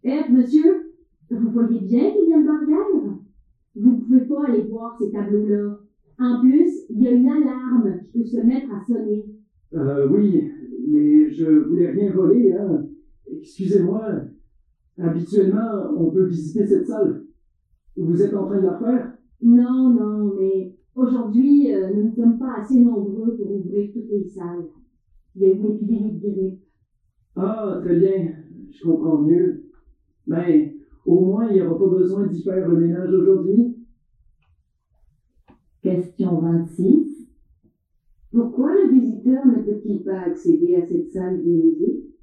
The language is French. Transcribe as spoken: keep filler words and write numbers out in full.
Eh, monsieur, vous voyez bien qu'il y a une barrière? Vous ne pouvez pas aller voir ces tableaux-là. En plus, il y a une alarme qui peut se mettre à sonner. Euh, oui, mais je voulais rien voler, hein. Excusez-moi. Habituellement, on peut visiter cette salle. Vous êtes en train de la faire? Non, non, mais aujourd'hui, euh, nous ne sommes pas assez nombreux pour ouvrir toutes les salles. Il y a une épidémie de grippe. Ah, très bien. Je comprends mieux. Mais au moins, il n'y aura pas besoin d'y faire le ménage aujourd'hui. Question vingt-six. Pourquoi le visiteur ne peut-il pas accéder à cette salle du musée?